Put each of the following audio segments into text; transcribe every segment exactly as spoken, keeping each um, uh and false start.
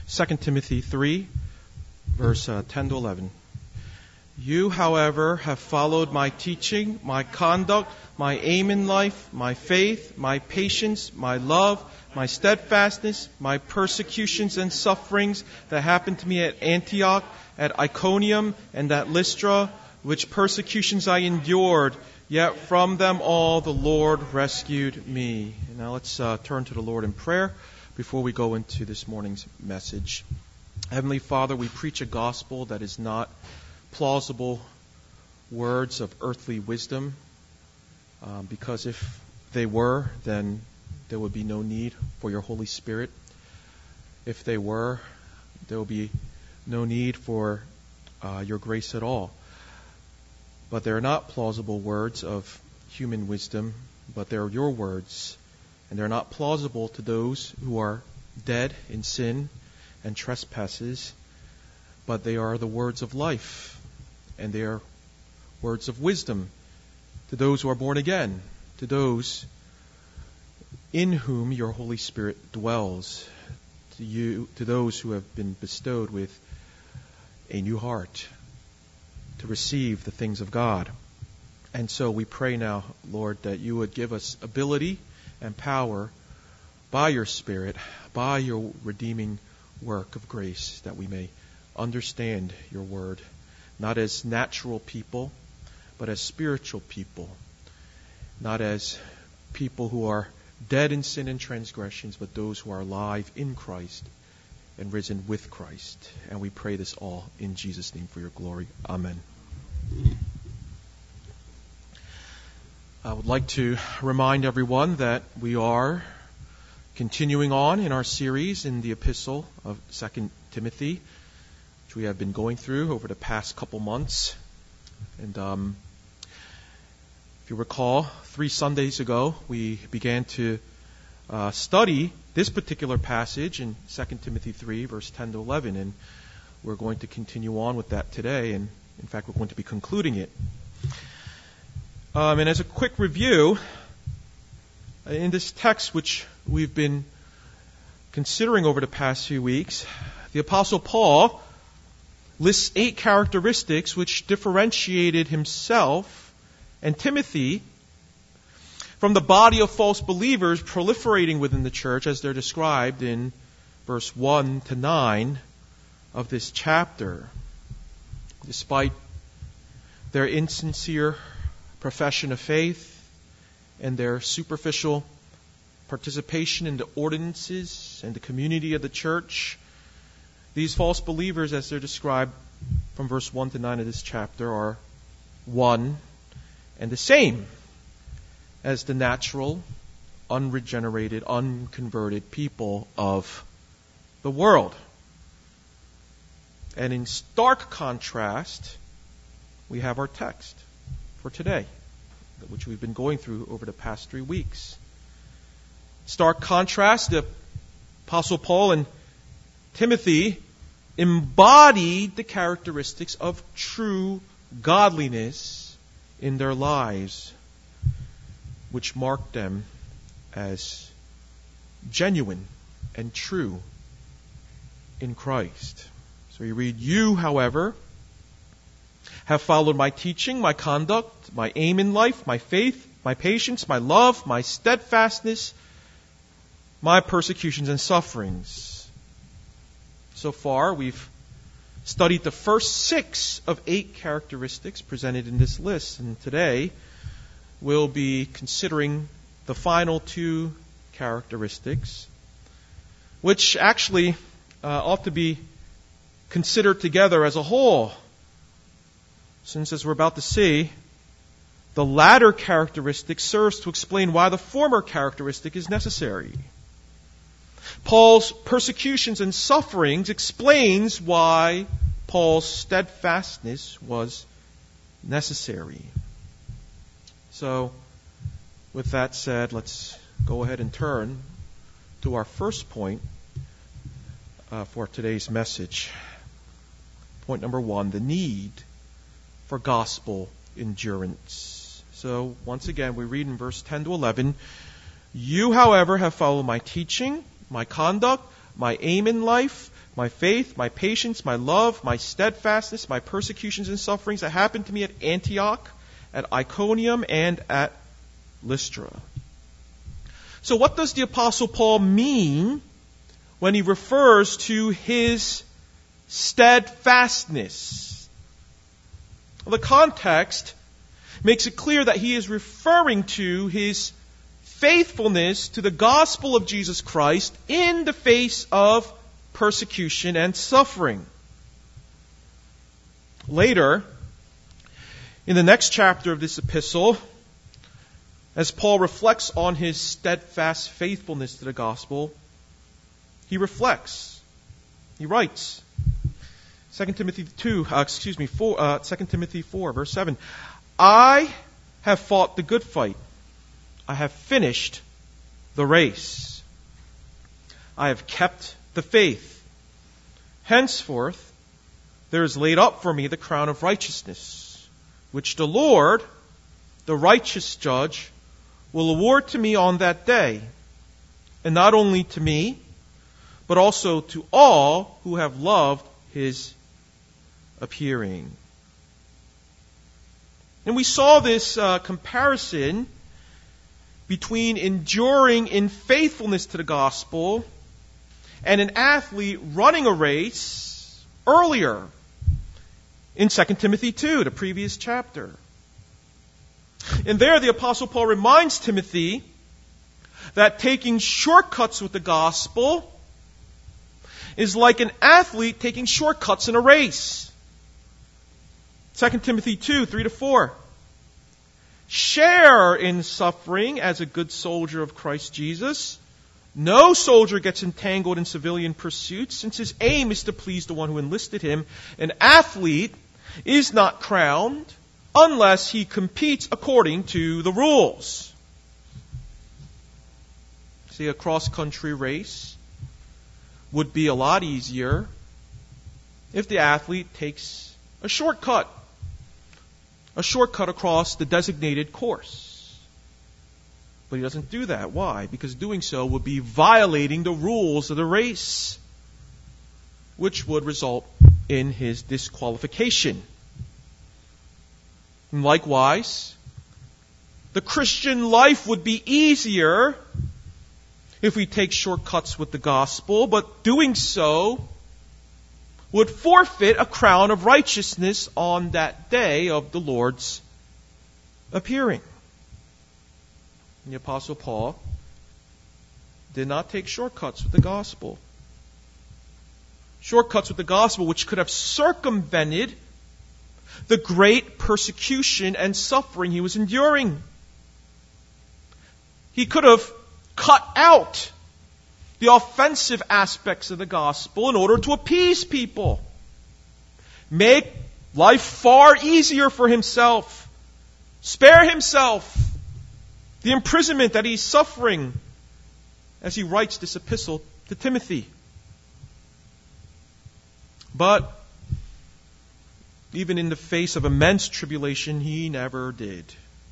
Second Timothy three, verse uh, ten to eleven. You, however, have followed my teaching, my conduct, my aim in life, my faith, my patience, my love, my steadfastness, my persecutions and sufferings that happened to me at Antioch, at Iconium, and at Lystra, which persecutions I endured, yet from them all the Lord rescued me. And now let's uh, turn to the Lord in prayer before we go into this morning's message. Heavenly Father, we preach a gospel that is not plausible words of earthly wisdom, um, because if they were, then there would be no need for your Holy Spirit. If they were, there would be no need for uh, your grace at all. But they're not plausible words of human wisdom, but they're your words. And they're not plausible to those who are dead in sin and trespasses, but they are the words of life, and they are words of wisdom to those who are born again, to those in whom your Holy Spirit dwells, to you, to those who have been bestowed with a new heart to receive the things of God. And so we pray now, Lord, that you would give us ability and power by your Spirit, by your redeeming work of grace, that we may understand your word, not as natural people, but as spiritual people, not as people who are dead in sin and transgressions, but those who are alive in Christ and risen with Christ. And we pray this all in Jesus' name for your glory. Amen. I would like to remind everyone that we are continuing on in our series in the epistle of Second Timothy, which we have been going through over the past couple months. And um, if you recall, three Sundays ago, we began to uh, study this particular passage in Second Timothy three, verse ten to eleven. And we're going to continue on with that today. And in fact, we're going to be concluding it. Um, and as a quick review, in this text which we've been considering over the past few weeks, the Apostle Paul lists eight characteristics which differentiated himself and Timothy from the body of false believers proliferating within the church, as they're described in verse one to nine of this chapter. Despite their insincere profession of faith and their superficial participation in the ordinances and the community of the church, these false believers, as they're described from verse one to nine of this chapter, are one and the same as the natural, unregenerated, unconverted people of the world. And in stark contrast, we have our text for today, which we've been going through over the past three weeks. Stark contrast, the Apostle Paul and Timothy embodied the characteristics of true godliness in their lives, which marked them as genuine and true in Christ. So you read, you, however, have followed my teaching, my conduct, my aim in life, my faith, my patience, my love, my steadfastness, my persecutions and sufferings. So far, we've studied the first six of eight characteristics presented in this list, and today we'll be considering the final two characteristics, which actually uh, ought to be considered together as a whole, since, as we're about to see, the latter characteristic serves to explain why the former characteristic is necessary. Paul's persecutions and sufferings explains why Paul's steadfastness was necessary. So, with that said, let's go ahead and turn to our first point uh, for today's message. Point number one, the need for gospel endurance. So, once again, we read in verse ten to eleven, you, however, have followed my teaching, my conduct, my aim in life, my faith, my patience, my love, my steadfastness, my persecutions and sufferings that happened to me at Antioch, at Iconium, and at Lystra. So what does the Apostle Paul mean when he refers to his steadfastness? Well, the context makes it clear that he is referring to his faithfulness to the gospel of Jesus Christ in the face of persecution and suffering. Later, in the next chapter of this epistle, as Paul reflects on his steadfast faithfulness to the gospel, he reflects. He writes, Second Timothy two, uh, excuse me, four, uh, Second Timothy four, verse seven. I have fought the good fight. I have finished the race. I have kept the faith. Henceforth, there is laid up for me the crown of righteousness, which the Lord, the righteous judge, will award to me on that day, and not only to me, but also to all who have loved his appearing. And we saw this uh, comparison between enduring in faithfulness to the gospel and an athlete running a race earlier in Second Timothy two, the previous chapter. And there the Apostle Paul reminds Timothy that taking shortcuts with the gospel is like an athlete taking shortcuts in a race. Second Timothy two, three to four. Share in suffering as a good soldier of Christ Jesus. No soldier gets entangled in civilian pursuits, since his aim is to please the one who enlisted him. An athlete is not crowned unless he competes according to the rules. See, a cross-country race would be a lot easier if the athlete takes a shortcut. A shortcut across the designated course. But he doesn't do that. Why? Because doing so would be violating the rules of the race, which would result in his disqualification. And likewise, the Christian life would be easier if we take shortcuts with the gospel, but doing so would forfeit a crown of righteousness on that day of the Lord's appearing. And the Apostle Paul did not take shortcuts with the gospel. Shortcuts with the gospel which could have circumvented the great persecution and suffering he was enduring. He could have cut out the offensive aspects of the gospel in order to appease people. Make life far easier for himself. Spare himself the imprisonment that he's suffering as he writes this epistle to Timothy. But even in the face of immense tribulation, he never did.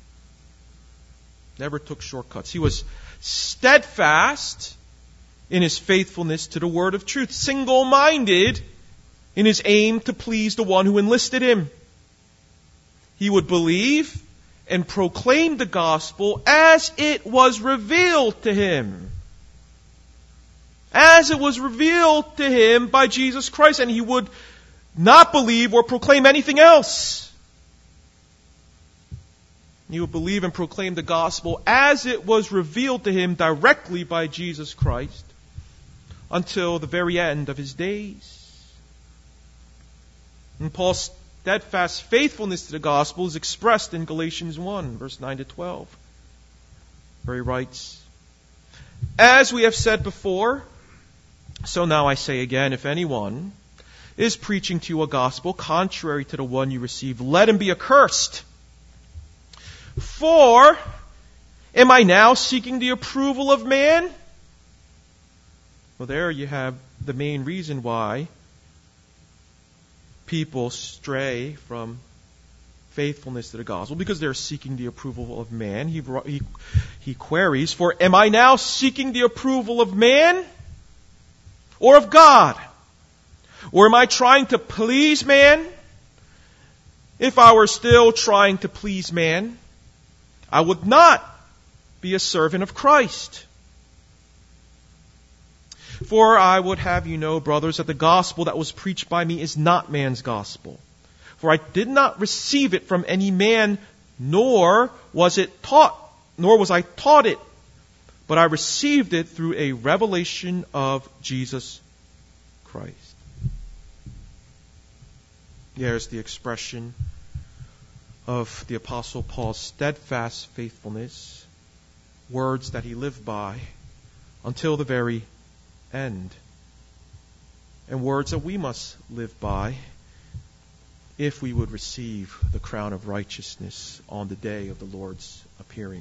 Never took shortcuts. He was steadfast in his faithfulness to the word of truth, single-minded in his aim to please the one who enlisted him. He would believe and proclaim the gospel as it was revealed to him. As it was revealed to him by Jesus Christ, and he would not believe or proclaim anything else. He would believe and proclaim the gospel as it was revealed to him directly by Jesus Christ until the very end of his days. And Paul's steadfast faithfulness to the gospel is expressed in Galatians one, verse nine to twelve, where he writes, "As we have said before, so now I say again, if anyone is preaching to you a gospel contrary to the one you received, let him be accursed. For am I now seeking the approval of man?" Well, there you have the main reason why people stray from faithfulness to the gospel, because they're seeking the approval of man. He, he, he queries, "For am I now seeking the approval of man or of God?" Or am I trying to please man? If I were still trying to please man, I would not be a servant of Christ. For I would have you know, brothers, that the gospel that was preached by me is not man's gospel. For I did not receive it from any man, nor was it taught, nor was I taught it, but I received it through a revelation of Jesus Christ. There's the expression of the Apostle Paul's steadfast faithfulness, words that he lived by until the very end, and words that we must live by if we would receive the crown of righteousness on the day of the Lord's appearing.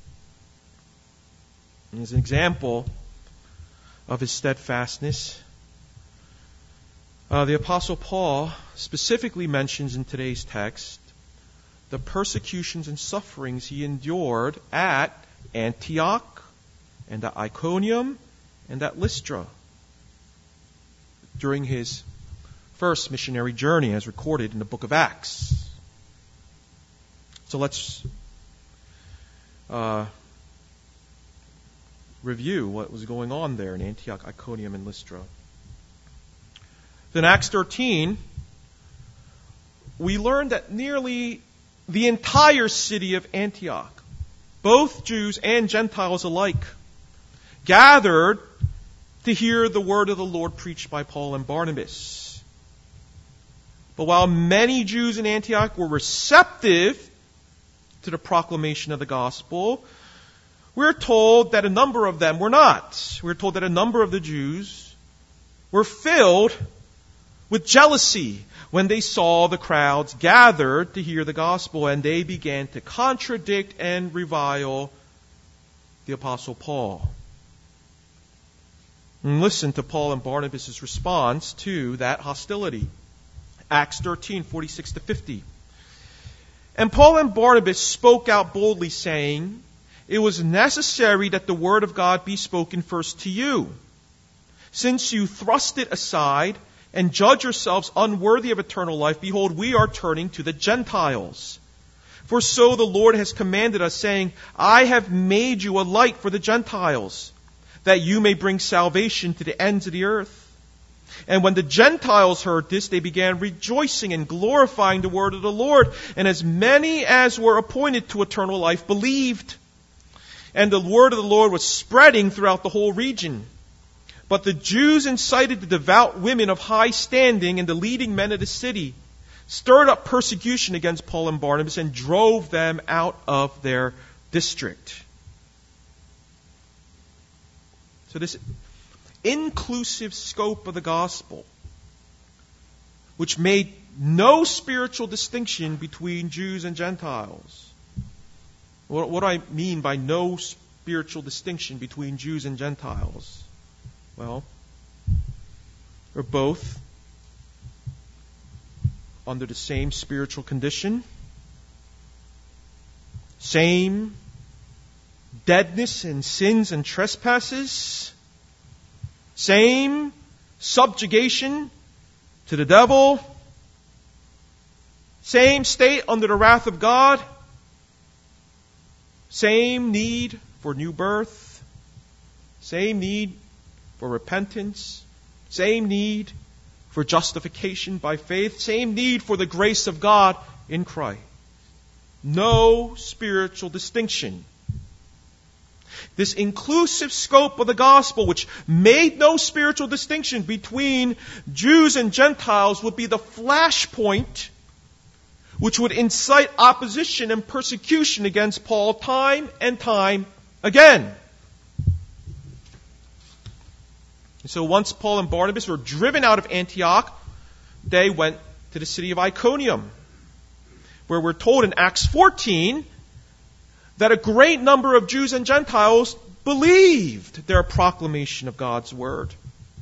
And as an example of his steadfastness, uh, the Apostle Paul specifically mentions in today's text the persecutions and sufferings he endured at Antioch and at Iconium and at Lystra during his first missionary journey as recorded in the book of Acts. So let's uh, review what was going on there in Antioch, Iconium, and Lystra. In Acts thirteen, we learned that nearly the entire city of Antioch, both Jews and Gentiles alike, gathered to hear the word of the Lord preached by Paul and Barnabas. But while many Jews in Antioch were receptive to the proclamation of the gospel, we're told that a number of them were not. We're told that a number of the Jews were filled with jealousy when they saw the crowds gathered to hear the gospel, and they began to contradict and revile the Apostle Paul. And listen to Paul and Barnabas' response to that hostility. Acts thirteen, forty-six to fifty. And Paul and Barnabas spoke out boldly, saying, "It was necessary that the word of God be spoken first to you. Since you thrust it aside and judge yourselves unworthy of eternal life, behold, we are turning to the Gentiles. For so the Lord has commanded us, saying, I have made you a light for the Gentiles, that you may bring salvation to the ends of the earth." And when the Gentiles heard this, they began rejoicing and glorifying the word of the Lord. And as many as were appointed to eternal life believed. And the word of the Lord was spreading throughout the whole region. But the Jews incited the devout women of high standing and the leading men of the city, stirred up persecution against Paul and Barnabas, and drove them out of their district. So this inclusive scope of the gospel, which made no spiritual distinction between Jews and Gentiles. What, what do I mean by no spiritual distinction between Jews and Gentiles? Well, they're both under the same spiritual condition, same deadness in sins and trespasses, same subjugation to the devil, same state under the wrath of God, same need for new birth, same need for repentance, same need for justification by faith, same need for the grace of God in Christ. No spiritual distinction. This inclusive scope of the gospel, which made no spiritual distinction between Jews and Gentiles, would be the flashpoint which would incite opposition and persecution against Paul time and time again. And so once Paul and Barnabas were driven out of Antioch, they went to the city of Iconium, where we're told in Acts fourteen that a great number of Jews and Gentiles believed their proclamation of God's word.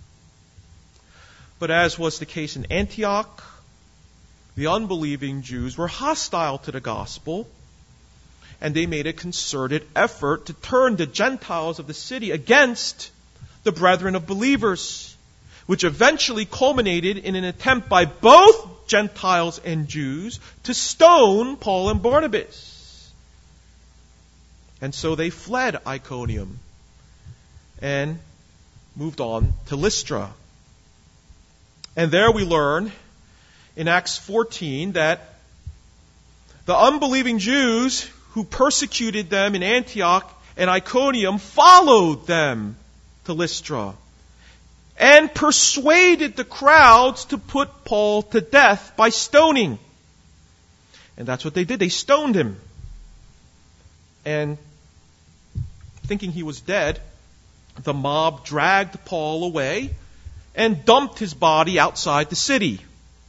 But as was the case in Antioch, the unbelieving Jews were hostile to the gospel, and they made a concerted effort to turn the Gentiles of the city against the brethren of believers, which eventually culminated in an attempt by both Gentiles and Jews to stone Paul and Barnabas. And so they fled Iconium and moved on to Lystra. And there we learn in Acts fourteen that the unbelieving Jews who persecuted them in Antioch and Iconium followed them to Lystra and persuaded the crowds to put Paul to death by stoning. And that's what they did. They stoned him. And thinking he was dead, the mob dragged Paul away and dumped his body outside the city.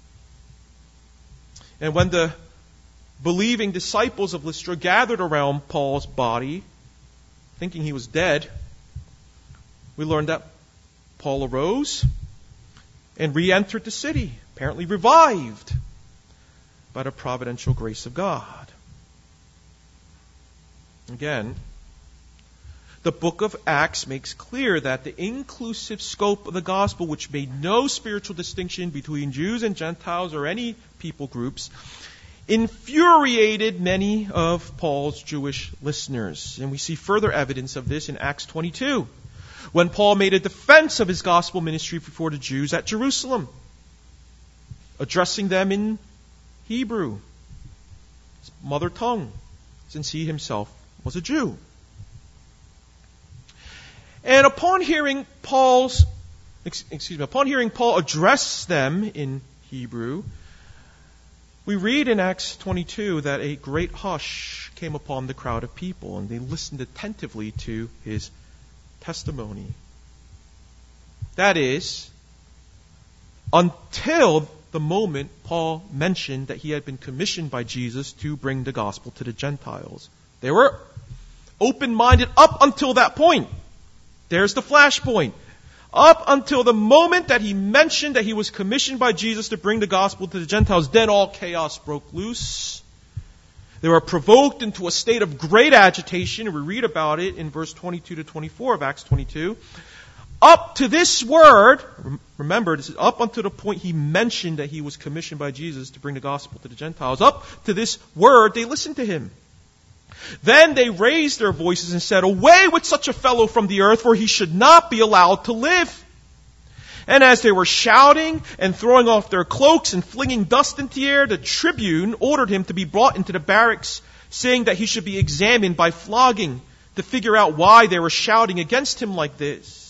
And when the believing disciples of Lystra gathered around Paul's body, thinking he was dead, we learned that Paul arose and re-entered the city, apparently revived by the providential grace of God. Again, the book of Acts makes clear that the inclusive scope of the gospel, which made no spiritual distinction between Jews and Gentiles or any people groups, infuriated many of Paul's Jewish listeners. And we see further evidence of this in Acts twenty-two, when Paul made a defense of his gospel ministry before the Jews at Jerusalem, addressing them in Hebrew, his mother tongue, since he himself was a Jew. And upon hearing Paul's, excuse me, upon hearing Paul address them in Hebrew, we read in Acts twenty-two that a great hush came upon the crowd of people, and they listened attentively to his testimony. That is, until the moment Paul mentioned that he had been commissioned by Jesus to bring the gospel to the Gentiles. They were open-minded up until that point. There's the flashpoint. Up until the moment that he mentioned that he was commissioned by Jesus to bring the gospel to the Gentiles, then all chaos broke loose. They were provoked into a state of great agitation, and we read about it in verse twenty-two to twenty-four of Acts twenty-two. Up to this word, remember, this is up until the point he mentioned that he was commissioned by Jesus to bring the gospel to the Gentiles. Up to this word, they listened to him. Then they raised their voices and said, "Away with such a fellow from the earth, for he should not be allowed to live." And as they were shouting and throwing off their cloaks and flinging dust into the air, the tribune ordered him to be brought into the barracks, saying that he should be examined by flogging to figure out why they were shouting against him like this.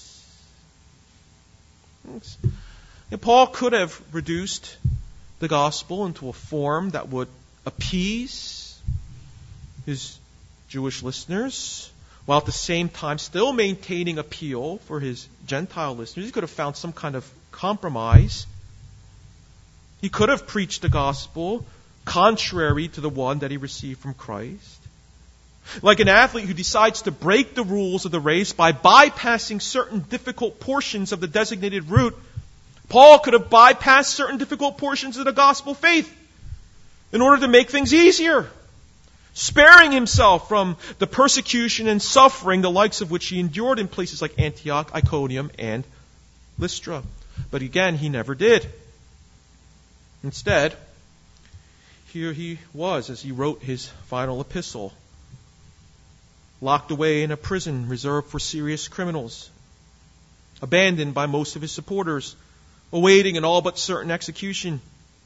And Paul could have reduced the gospel into a form that would appease his Jewish listeners, while at the same time still maintaining appeal for his Gentile listeners. He could have found some kind of compromise. He could have preached the gospel contrary to the one that he received from Christ. Like an athlete who decides to break the rules of the race by bypassing certain difficult portions of the designated route, Paul could have bypassed certain difficult portions of the gospel faith in order to make things easier, sparing himself from the persecution and suffering, the likes of which he endured in places like Antioch, Iconium, and Lystra. But again, he never did. Instead, here he was as he wrote his final epistle, locked away in a prison reserved for serious criminals, abandoned by most of his supporters, awaiting an all but certain execution.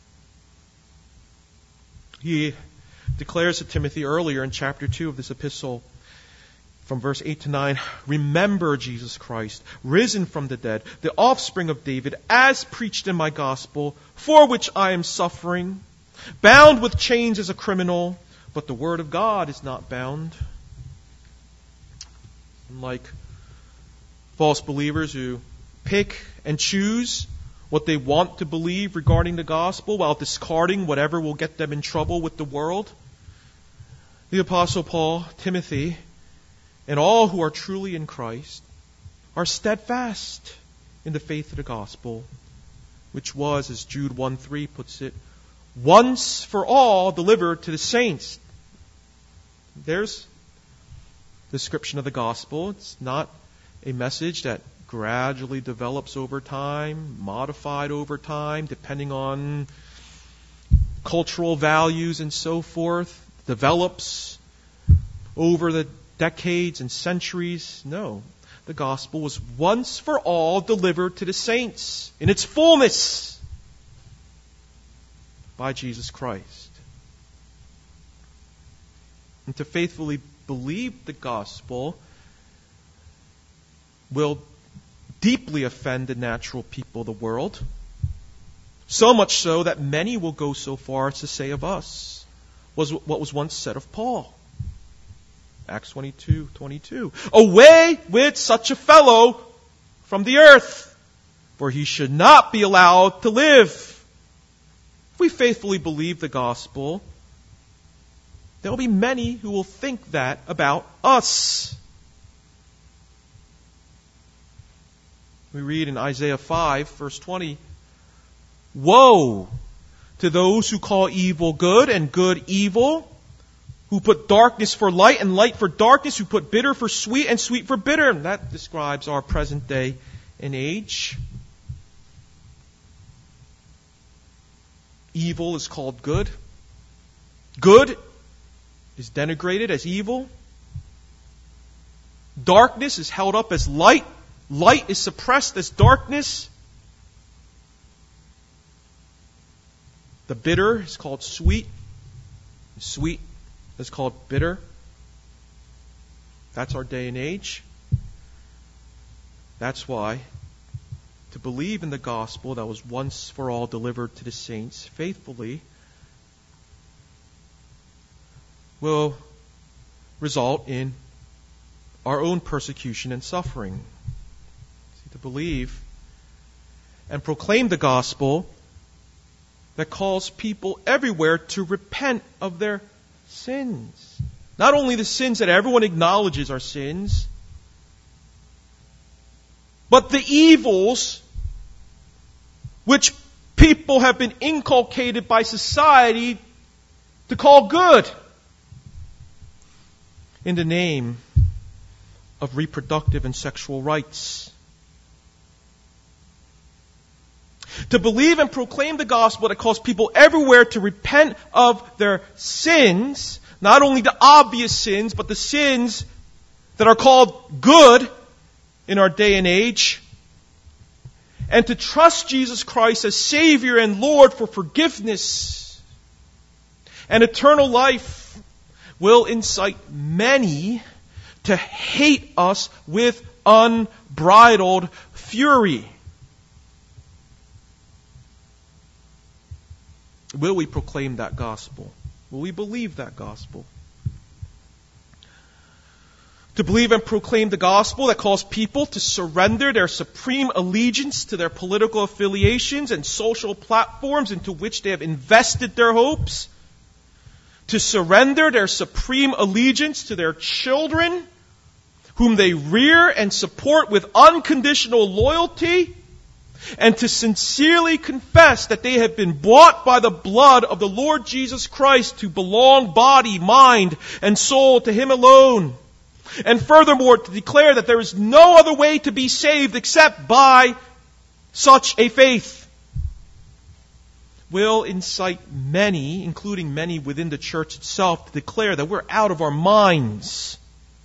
He declares to Timothy earlier in chapter two of this epistle, from verse eight to nine, "Remember Jesus Christ, risen from the dead, the offspring of David, as preached in my gospel, for which I am suffering, bound with chains as a criminal, but the word of God is not bound." Unlike false believers who pick and choose what they want to believe regarding the gospel while discarding whatever will get them in trouble with the world, the Apostle Paul, Timothy, and all who are truly in Christ are steadfast in the faith of the gospel, which was, as Jude one three puts it, once for all delivered to the saints. There's the description of the gospel. It's not a message that gradually develops over time, modified over time, depending on cultural values and so forth, develops over the decades and centuries. No. The gospel was once for all delivered to the saints in its fullness by Jesus Christ. And to faithfully believe the gospel will deeply offend the natural people of the world. So much so that many will go so far as to say of us was what was once said of Paul. Acts twenty-two twenty-two. Away with such a fellow from the earth, for he should not be allowed to live. If we faithfully believe the gospel, there will be many who will think that about us. We read in Isaiah five, verse twenty, woe to those who call evil good and good evil, who put darkness for light and light for darkness, who put bitter for sweet and sweet for bitter. And that describes our present day and age. Evil is called good. Good is denigrated as evil. Darkness is held up as light. Light is suppressed as darkness. The bitter is called sweet. Sweet is called bitter. That's our day and age. That's why to believe in the gospel that was once for all delivered to the saints faithfully will result in our own persecution and suffering. See, to believe and proclaim the gospel that calls people everywhere to repent of their sins. Not only the sins that everyone acknowledges are sins, but the evils which people have been inculcated by society to call good in the name of reproductive and sexual rights. To believe and proclaim the gospel that calls people everywhere to repent of their sins, not only the obvious sins, but the sins that are called good in our day and age, and to trust Jesus Christ as Savior and Lord for forgiveness and eternal life, will incite many to hate us with unbridled fury. Will we proclaim that gospel? Will we believe that gospel? To believe and proclaim the gospel that calls people to surrender their supreme allegiance to their political affiliations and social platforms into which they have invested their hopes. To surrender their supreme allegiance to their children, whom they rear and support with unconditional loyalty. And to sincerely confess that they have been bought by the blood of the Lord Jesus Christ to belong body, mind, and soul to Him alone. And furthermore, to declare that there is no other way to be saved except by such a faith, will incite many, including many within the church itself, to declare that we're out of our minds,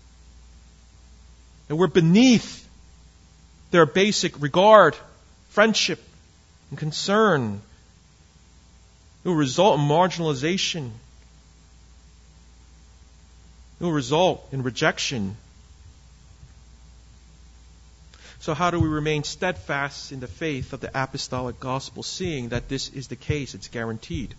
that we're beneath their basic regard, friendship, and concern. It will result in marginalization. It will result in rejection. So how do we remain steadfast in the faith of the apostolic gospel, seeing that this is the case? It's guaranteed.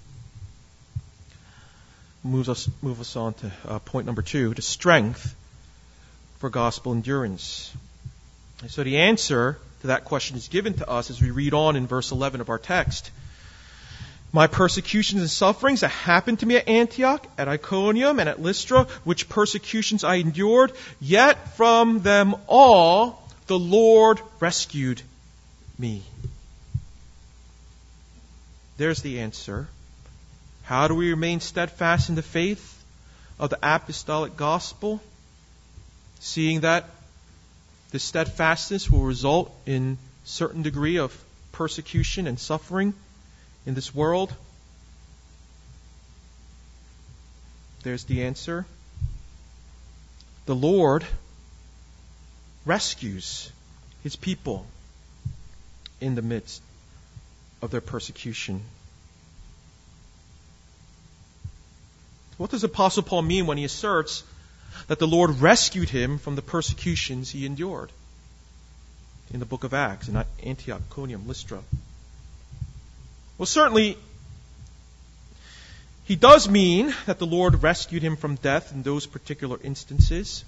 Moves us, move us on to uh, point number two, the strength for gospel endurance. And so the answer to that question is given to us as we read on in verse eleven of our text. My persecutions and sufferings that happened to me at Antioch, at Iconium, and at Lystra, which persecutions I endured, yet from them all the Lord rescued me. There's the answer. How do we remain steadfast in the faith of the apostolic gospel? Seeing that This steadfastness will result in certain degree of persecution and suffering in this world. There's the answer. The Lord rescues His people in the midst of their persecution. What does Apostle Paul mean when he asserts that the Lord rescued him from the persecutions he endured in the book of Acts, in Antioch, Iconium, Lystra? Well, certainly, he does mean that the Lord rescued him from death in those particular instances.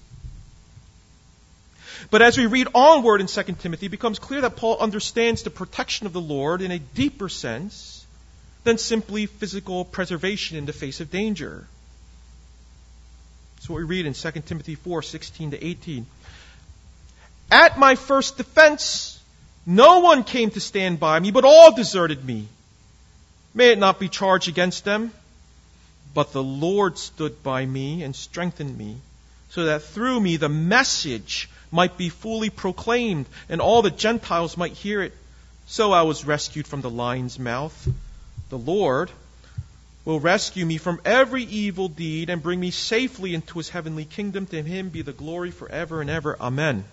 But as we read onward in Second Timothy, it becomes clear that Paul understands the protection of the Lord in a deeper sense than simply physical preservation in the face of danger. That's what we read in Second Timothy four, sixteen to eighteen. At my first defense, no one came to stand by me, but all deserted me. May it not be charged against them, but the Lord stood by me and strengthened me, so that through me the message might be fully proclaimed, and all the Gentiles might hear it. So I was rescued from the lion's mouth. The Lord will rescue me from every evil deed and bring me safely into His heavenly kingdom. To Him be the glory forever and ever. Amen.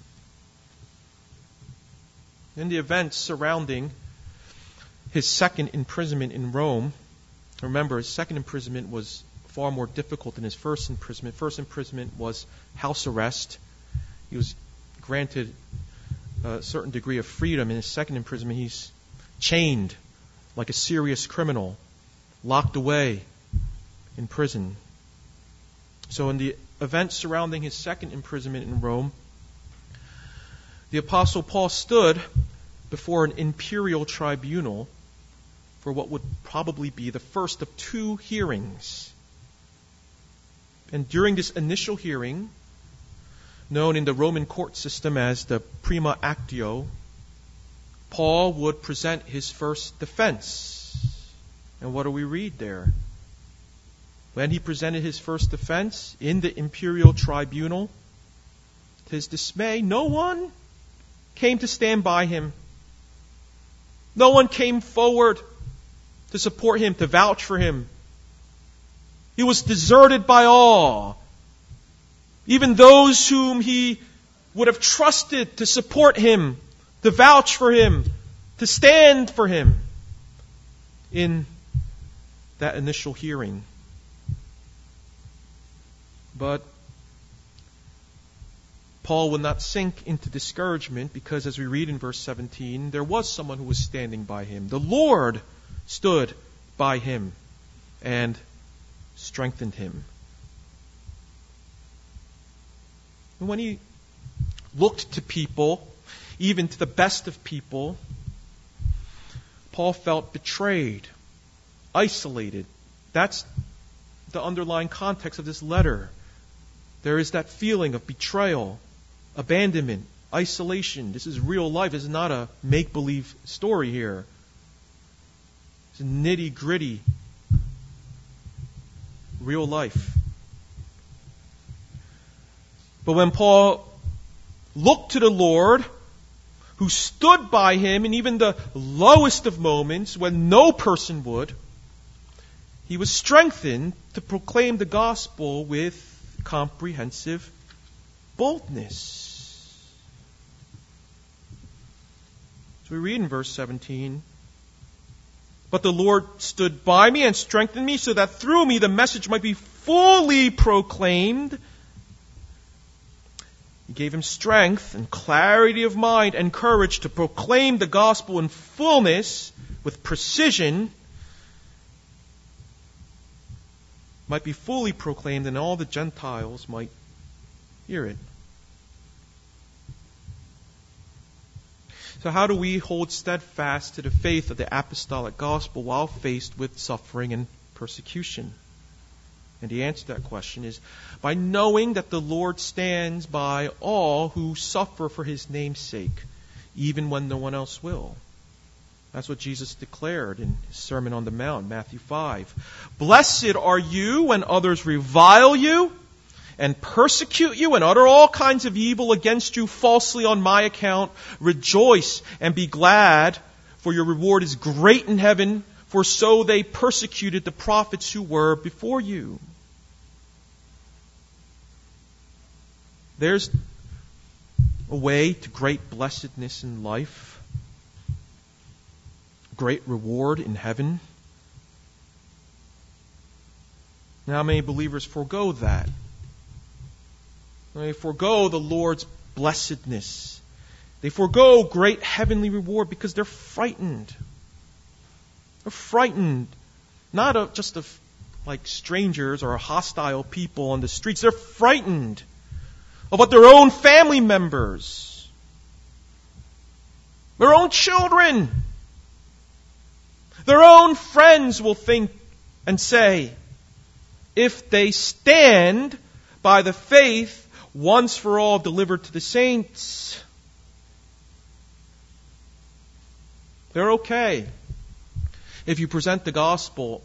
In the events surrounding his second imprisonment in Rome, remember, his second imprisonment was far more difficult than his first imprisonment. First imprisonment was house arrest. He was granted a certain degree of freedom. In his second imprisonment, he's chained like a serious criminal, locked away in prison. So in the events surrounding his second imprisonment in Rome, the Apostle Paul stood before an imperial tribunal for what would probably be the first of two hearings. And during this initial hearing, known in the Roman court system as the prima actio, Paul would present his first defense. And what do we read there? When he presented his first defense in the imperial tribunal, to his dismay, no one came to stand by him. No one came forward to support him, to vouch for him. He was deserted by all. Even those whom he would have trusted to support him, to vouch for him, to stand for him in that initial hearing. But Paul would not sink into discouragement because, as we read in verse seventeen, there was someone who was standing by him. The Lord stood by him and strengthened him. And when he looked to people, even to the best of people, Paul felt betrayed, isolated. That's the underlying context of this letter. There is that feeling of betrayal, abandonment, isolation. This is real life. This is not a make-believe story here. It's nitty-gritty, real life. But when Paul looked to the Lord, who stood by him in even the lowest of moments when no person would, he was strengthened to proclaim the gospel with comprehensive boldness. So we read in verse seventeen, but the Lord stood by me and strengthened me so that through me the message might be fully proclaimed. He gave him strength and clarity of mind and courage to proclaim the gospel in fullness with precision. Might be fully proclaimed and all the Gentiles might hear it. So how do we hold steadfast to the faith of the apostolic gospel while faced with suffering and persecution? And the answer to that question is by knowing that the Lord stands by all who suffer for His name's sake, even when no one else will. That's what Jesus declared in His Sermon on the Mount, Matthew five. Blessed are you when others revile you and persecute you and utter all kinds of evil against you falsely on my account, rejoice and be glad, for your reward is great in heaven, for so they persecuted the prophets who were before you. There's a way to great blessedness in life, great reward in heaven. Now, many believers forego that. They forego the Lord's blessedness. They forego great heavenly reward because they're frightened. They're frightened, not of just of like strangers or hostile people on the streets. They're frightened of what their own family members, their own children, their own friends will think and say, if they stand by the faith once for all delivered to the saints, they're okay. If you present the gospel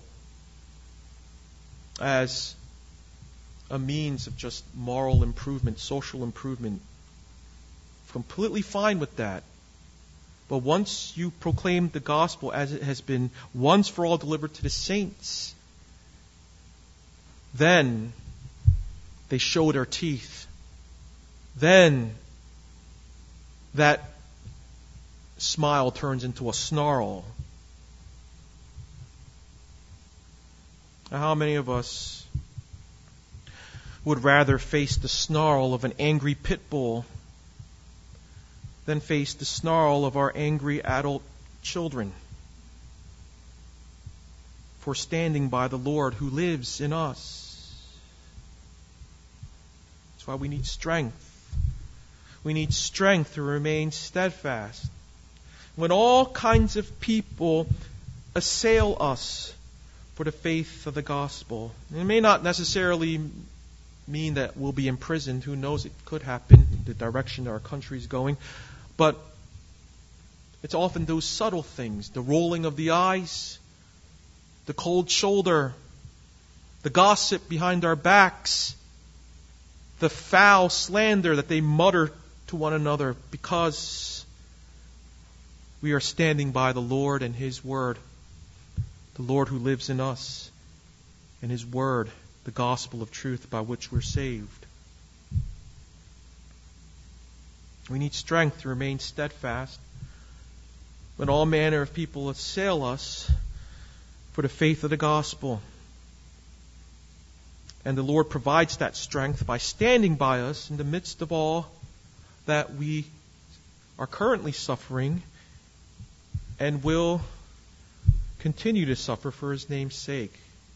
as a means of just moral improvement, social improvement, completely fine with that. But once you proclaim the gospel as it has been once for all delivered to the saints, then they show their teeth. Then that smile turns into a snarl. Now, how many of us would rather face the snarl of an angry pit bull than face the snarl of our angry adult children for standing by the Lord who lives in us? That's why we need strength. We need strength to remain steadfast. When all kinds of people assail us for the faith of the gospel, it may not necessarily mean that we'll be imprisoned. Who knows? It could happen, the direction our country is going. But it's often those subtle things, the rolling of the eyes, the cold shoulder, the gossip behind our backs, the foul slander that they mutter to one another because we are standing by the Lord and His Word, the Lord who lives in us, and His Word, the gospel of truth by which we're saved. We need strength to remain steadfast when all manner of people assail us for the faith of the gospel. And the Lord provides that strength by standing by us in the midst of all that we are currently suffering and will continue to suffer for His name's sake.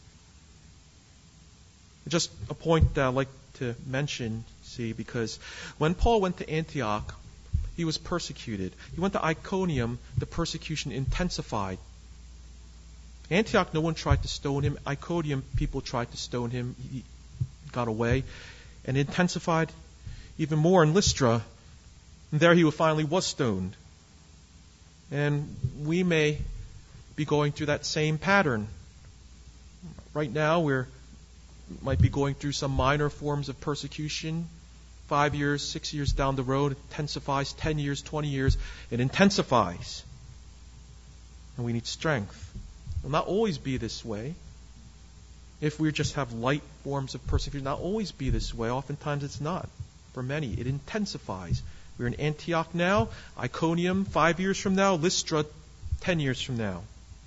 Just a point that I'd like to mention, see, because when Paul went to Antioch, he was persecuted. He went to Iconium, the persecution intensified. Antioch, no one tried to stone him. Iconium, people tried to stone him. He got away. And it intensified even more in Lystra. And there he finally was stoned. And we may be going through that same pattern. Right now, we're might be going through some minor forms of persecution. Five years, six years down the road, it intensifies. Ten years, twenty years, it intensifies. And we need strength. It will not always be this way. If we just have light forms of persecution, it will not always be this way. Oftentimes it's not. For many, it intensifies. We're in Antioch now, Iconium five years from now, Lystra ten years from now.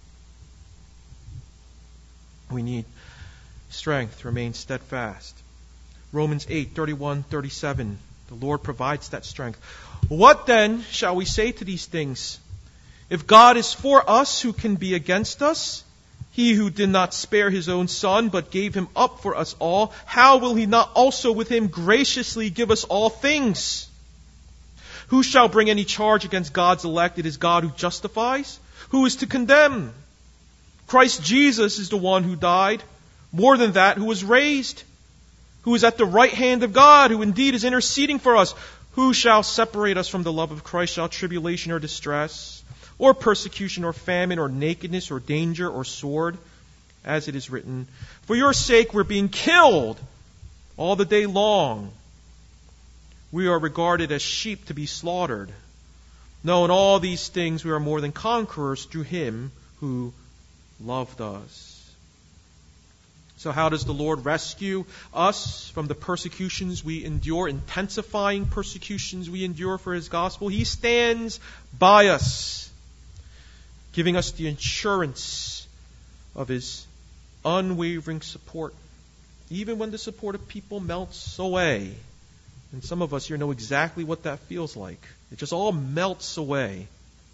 We need strength to remain steadfast. Romans eight, thirty-one, thirty-seven. The Lord provides that strength. What then shall we say to these things? If God is for us, who can be against us? He who did not spare His own Son, but gave Him up for us all, how will He not also with Him graciously give us all things? Who shall bring any charge against God's elect? It is God who justifies. Who is to condemn? Christ Jesus is the one who died. More than that, who was raised, who is at the right hand of God, who indeed is interceding for us. Who shall separate us from the love of Christ? Shall tribulation or distress, or persecution or famine, or nakedness or danger or sword? As it is written, for your sake we're being killed All the day long, we are regarded as sheep to be slaughtered. No, in all these things we are more than conquerors through Him who loved us. So how does the Lord rescue us from the persecutions we endure, intensifying persecutions we endure for His gospel? He stands by us, giving us the assurance of His unwavering support, even when the support of people melts away. And some of us here know exactly what that feels like. It just all melts away.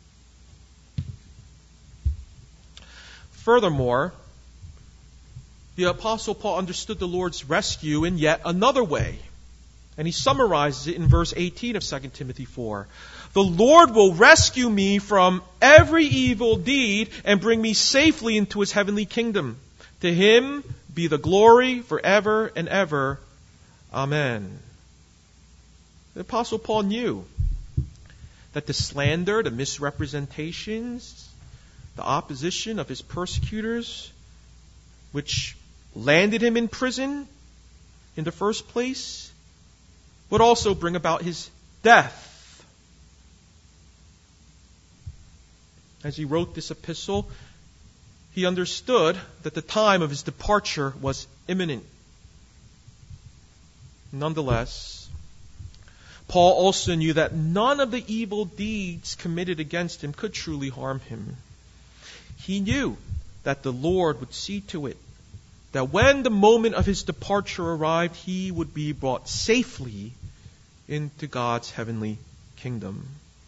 Furthermore, the Apostle Paul understood the Lord's rescue in yet another way. And he summarizes it in verse eighteen of Second Timothy four. The Lord will rescue me from every evil deed and bring me safely into His heavenly kingdom. To Him be the glory forever and ever. Amen. The Apostle Paul knew that the slander, the misrepresentations, the opposition of his persecutors, which landed him in prison in the first place, would also bring about his death. As he wrote this epistle, he understood that the time of his departure was imminent. Nonetheless, Paul also knew that none of the evil deeds committed against him could truly harm him. He knew that the Lord would see to it that when the moment of his departure arrived, he would be brought safely into God's heavenly kingdom.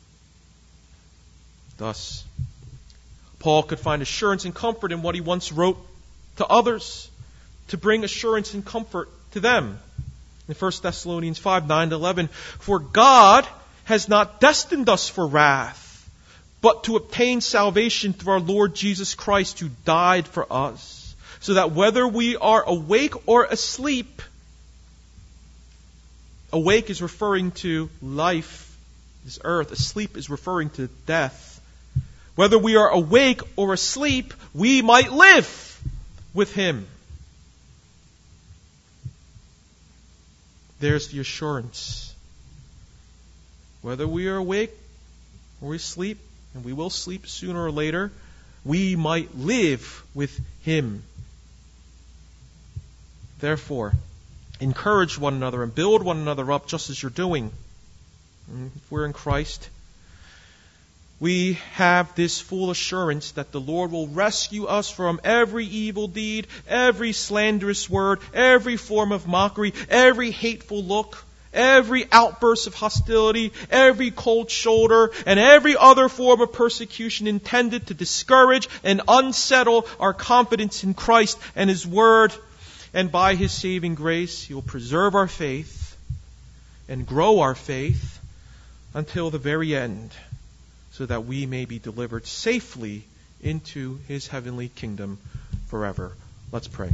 Thus, Paul could find assurance and comfort in what he once wrote to others, to bring assurance and comfort to them. In First Thessalonians five, nine to eleven, for God has not destined us for wrath, but to obtain salvation through our Lord Jesus Christ, who died for us, so that whether we are awake or asleep, awake is referring to life, this earth, asleep is referring to death. Whether we are awake or asleep, we might live with Him. There's the assurance. Whether we are awake or we sleep, and we will sleep sooner or later, we might live with Him. Therefore, encourage one another and build one another up just as you're doing. If we're in Christ, we have this full assurance that the Lord will rescue us from every evil deed, every slanderous word, every form of mockery, every hateful look, every outburst of hostility, every cold shoulder, and every other form of persecution intended to discourage and unsettle our confidence in Christ and His Word. And by His saving grace, He will preserve our faith and grow our faith until the very end, so that we may be delivered safely into His heavenly kingdom forever. Let's pray.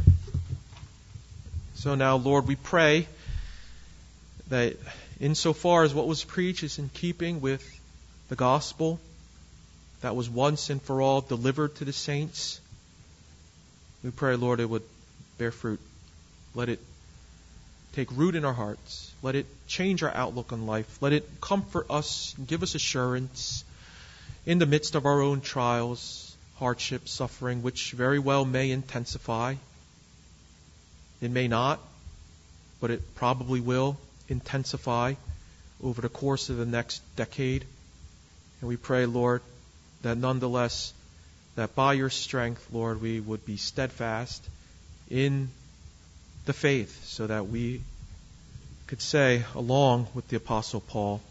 So now, Lord, we pray that insofar as what was preached is in keeping with the gospel that was once and for all delivered to the saints, we pray, Lord, it would bear fruit. Let it take root in our hearts. Let it change our outlook on life. Let it comfort us and give us assurance in the midst of our own trials, hardship, suffering, which very well may intensify. It may not, but it probably will intensify over the course of the next decade. And we pray, Lord, that nonetheless, that by your strength, Lord, we would be steadfast in the faith, so that we could say, along with the Apostle Paul,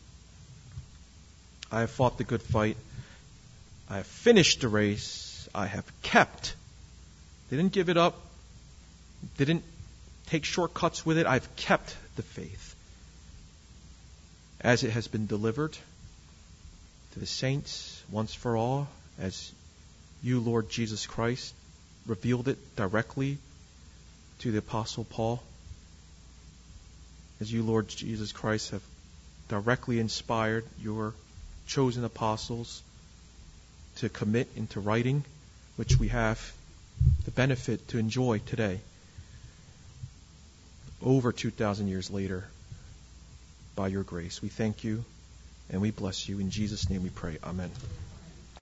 I have fought the good fight. I have finished the race. I have kept. Didn't give it up. Didn't take shortcuts with it. I've kept the faith as it has been delivered to the saints once for all, as you, Lord Jesus Christ, revealed it directly to the Apostle Paul, as you, Lord Jesus Christ, have directly inspired your chosen apostles to commit into writing, which we have the benefit to enjoy today. over two thousand years later by your grace. We thank you and we bless you. In Jesus' name we pray. Amen.